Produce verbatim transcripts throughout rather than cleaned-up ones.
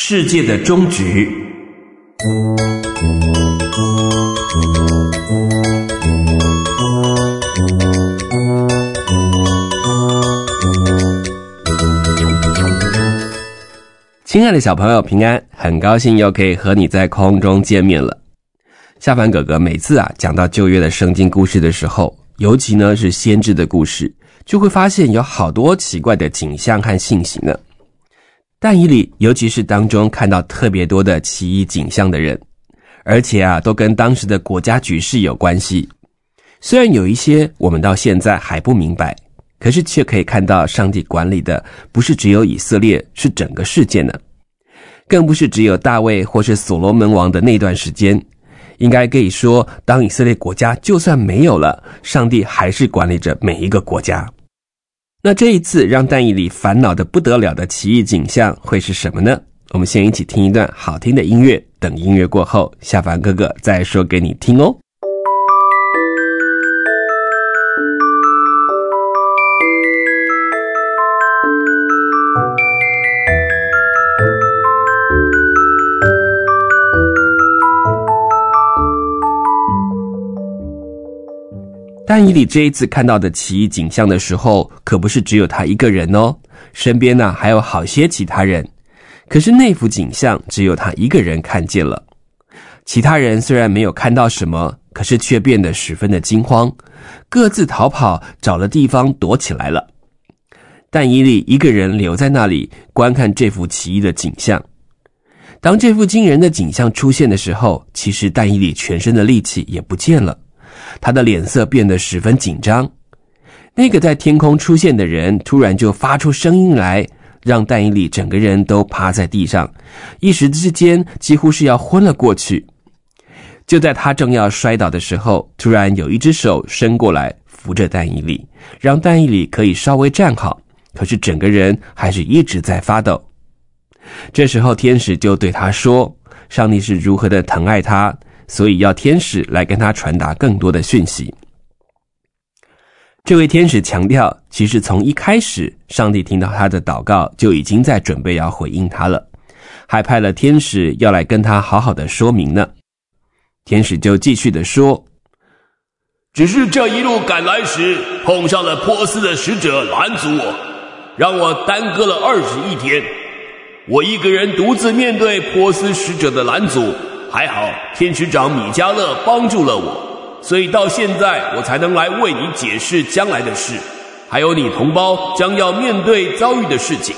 世界的终局。亲爱的小朋友平安，很高兴又可以和你在空中见面了。夏凡哥哥每次啊讲到旧约的圣经故事的时候，尤其呢是先知的故事，就会发现有好多奇怪的景象和信息呢。但以理尤其是当中看到特别多的奇异景象的人，而且啊都跟当时的国家局势有关系。虽然有一些我们到现在还不明白，可是却可以看到上帝管理的不是只有以色列，是整个世界呢。更不是只有大卫或是所罗门王的那段时间，应该可以说，当以色列国家就算没有了，上帝还是管理着每一个国家。那这一次让但以理烦恼的不得了的奇异景象会是什么呢？我们先一起听一段好听的音乐，等音乐过后，夏凡哥哥再说给你听哦。但以理这一次看到的奇异景象的时候，可不是只有他一个人哦，身边呢还有好些其他人。可是那幅景象只有他一个人看见了，其他人虽然没有看到什么，可是却变得十分的惊慌，各自逃跑，找了地方躲起来了。但以理一个人留在那里，观看这幅奇异的景象。当这幅惊人的景象出现的时候，其实但以理全身的力气也不见了，他的脸色变得十分紧张。那个在天空出现的人突然就发出声音来，让但以理整个人都趴在地上，一时之间几乎是要昏了过去。就在他正要摔倒的时候，突然有一只手伸过来扶着但以理，让但以理可以稍微站好，可是整个人还是一直在发抖。这时候天使就对他说，上帝是如何的疼爱他，所以要天使来跟他传达更多的讯息。这位天使强调，其实从一开始，上帝听到他的祷告，就已经在准备要回应他了，还派了天使要来跟他好好的说明呢。天使就继续的说， 只是这一路赶来时，碰上了波斯的使者拦阻我，让我耽搁了二十一天。我一个人独自面对波斯使者的拦阻，还好天使长米迦勒帮助了我，所以到现在我才能来为你解释将来的事，还有你同胞将要面对遭遇的事情。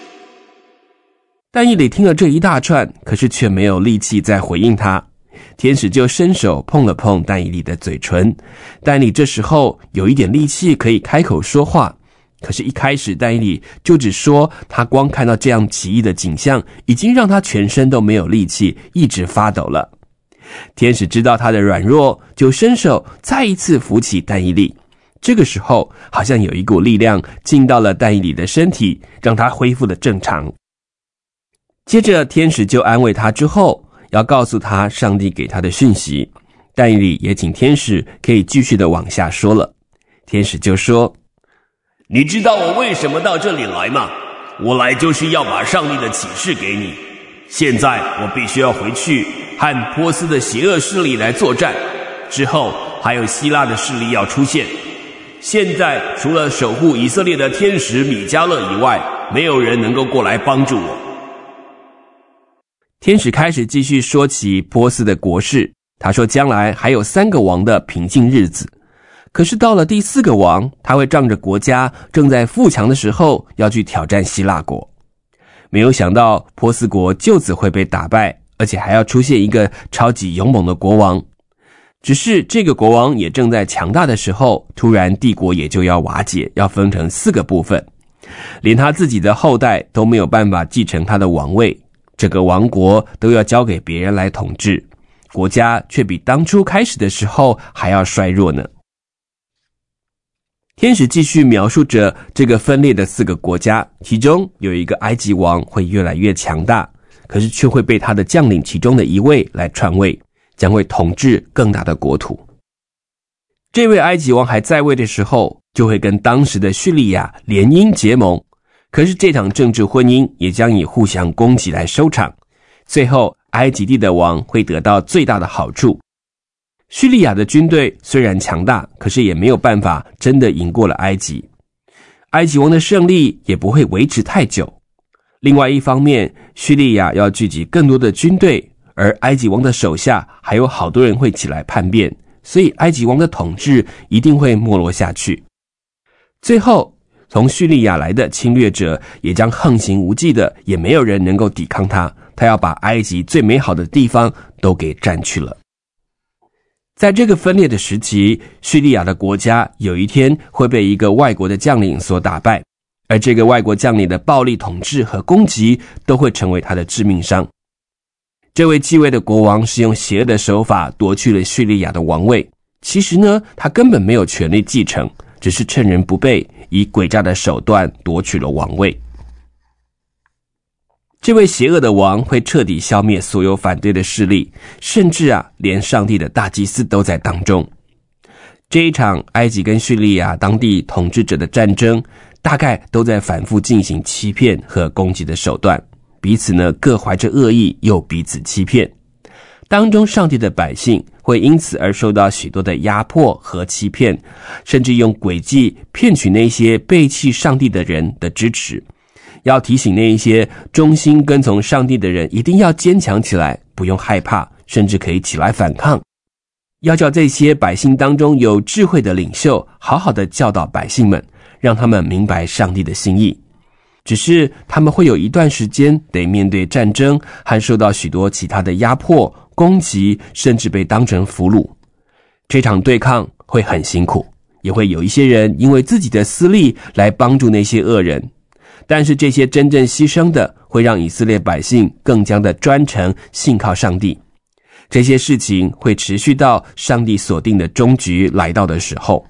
但以理听了这一大串，可是却没有力气再回应他。天使就伸手碰了碰但以理的嘴唇，但以理这时候有一点力气可以开口说话，可是一开始但以理就只说他光看到这样奇异的景象，已经让他全身都没有力气，一直发抖了。天使知道他的软弱，就伸手再一次扶起但以理。这个时候好像有一股力量进到了但以理的身体，让他恢复了正常。接着天使就安慰他之后，要告诉他上帝给他的讯息。但以理也请天使可以继续的往下说了。天使就说， 你知道我为什么到这里来吗？我来就是要把上帝的启示给你。现在我必须要回去和波斯的邪恶势力来作战，之后还有希腊的势力要出现。现在除了守护以色列的天使米迦勒以外，没有人能够过来帮助我。 天使开始继续说起波斯的国事，他说将来还有三个王的平静日子，可是到了第四个王，他会仗着国家正在富强的时候要去挑战希腊国。没有想到波斯国就此会被打败，而且还要出现一个超级勇猛的国王。只是这个国王也正在强大的时候，突然帝国也就要瓦解，要分成四个部分，连他自己的后代都没有办法继承他的王位，整个王国都要交给别人来统治，国家却比当初开始的时候还要衰弱呢。天使继续描述着这个分裂的四个国家，其中有一个埃及王会越来越强大，可是却会被他的将领其中的一位来篡位，将会统治更大的国土。这位埃及王还在位的时候，就会跟当时的叙利亚联姻结盟，可是这场政治婚姻也将以互相攻击来收场， 最后埃及地的王会得到最大的好处。叙利亚的军队虽然强大，可是也没有办法真的赢过了埃及。埃及王的胜利也不会维持太久。另外一方面，叙利亚要聚集更多的军队，而埃及王的手下还有好多人会起来叛变，所以埃及王的统治一定会没落下去。最后，从叙利亚来的侵略者也将横行无忌的，也没有人能够抵抗他，他要把埃及最美好的地方都给占去了。在这个分裂的时期，叙利亚的国家有一天会被一个外国的将领所打败，而这个外国将领的暴力统治和攻击都会成为他的致命伤。这位继位的国王是用邪恶的手法夺去了叙利亚的王位，其实呢，他根本没有权力继承，只是趁人不备，以诡诈的手段夺取了王位。这位邪恶的王会彻底消灭所有反对的势力，甚至啊，连上帝的大祭司都在当中。这一场埃及跟叙利亚当地统治者的战争，大概都在反复进行欺骗和攻击的手段，彼此呢各怀着恶意，又彼此欺骗。当中上帝的百姓会因此而受到许多的压迫和欺骗，甚至用诡计骗取那些背弃上帝的人的支持。要提醒那一些忠心跟从上帝的人，一定要坚强起来，不用害怕，甚至可以起来反抗。要叫这些百姓当中有智慧的领袖，好好的教导百姓们，让他们明白上帝的心意。只是他们会有一段时间得面对战争，和受到许多其他的压迫、攻击，甚至被当成俘虏。这场对抗会很辛苦，也会有一些人因为自己的私利来帮助那些恶人。但是这些真正牺牲的，会让以色列百姓更加的专诚信靠上帝。这些事情会持续到上帝所定的终局来到的时候。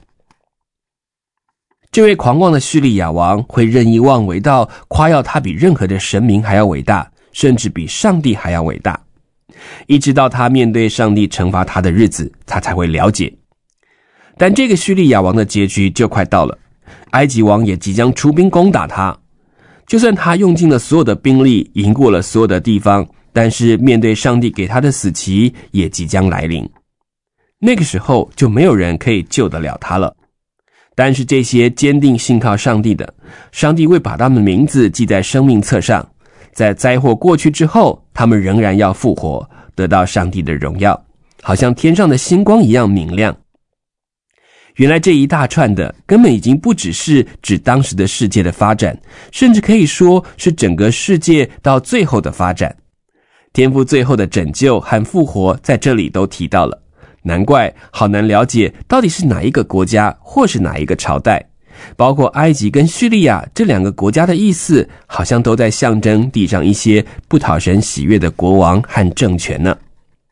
这位狂妄的叙利亚王会任意妄为到夸耀他比任何的神明还要伟大，甚至比上帝还要伟大。一直到他面对上帝惩罚他的日子，他才会了解。但这个叙利亚王的结局就快到了，埃及王也即将出兵攻打他。就算他用尽了所有的兵力，赢过了所有的地方，但是面对上帝给他的死期也即将来临。那个时候就没有人可以救得了他了。但是这些坚定信靠上帝的，上帝会把他们的名字记在生命册上，在灾祸过去之后，他们仍然要复活，得到上帝的荣耀，好像天上的星光一样明亮。原来这一大串的根本已经不只是指当时的世界的发展，甚至可以说是整个世界到最后的发展。天父最后的拯救和复活在这里都提到了，难怪好难了解到底是哪一个国家或是哪一个朝代。包括埃及跟叙利亚这两个国家的意思，好像都在象征地上一些不讨神喜悦的国王和政权呢。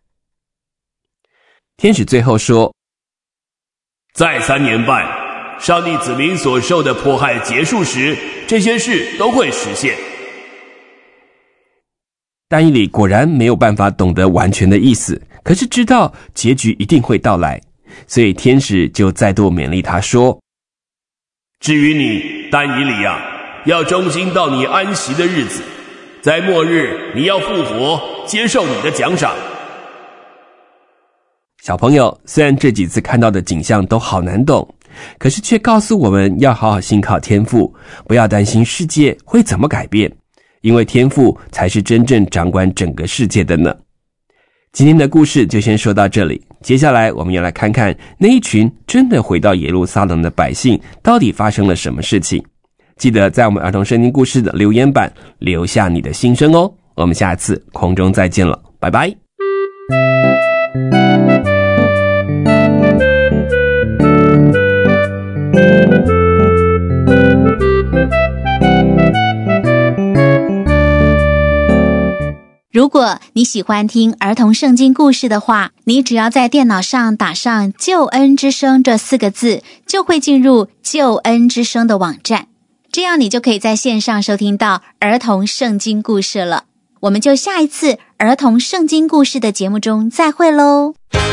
天使最后说， 在三年半，上帝子民所受的迫害结束时，这些事都会实现。 但以理果然没有办法懂得完全的意思，可是知道结局一定会到来，所以天使就再度勉励他说， 至于你，但以理啊，要忠心到你安息的日子，在末日你要复活，接受你的奖赏。 小朋友，虽然这几次看到的景象都好难懂，可是却告诉我们要好好信靠天父，不要担心世界会怎么改变，因为天父才是真正掌管整个世界的呢。今天的故事就先说到这里，接下来我们要来看看那一群真的回到耶路撒冷的百姓到底发生了什么事情。记得在我们儿童圣经故事的留言板留下你的心声哦。我们下次空中再见了，拜拜。 如果你喜欢听儿童圣经故事的话，你只要在电脑上打上救恩之声这四个字，就会进入救恩之声的网站，这样你就可以在线上收听到儿童圣经故事了。我们就下一次儿童圣经故事的节目中再会咯。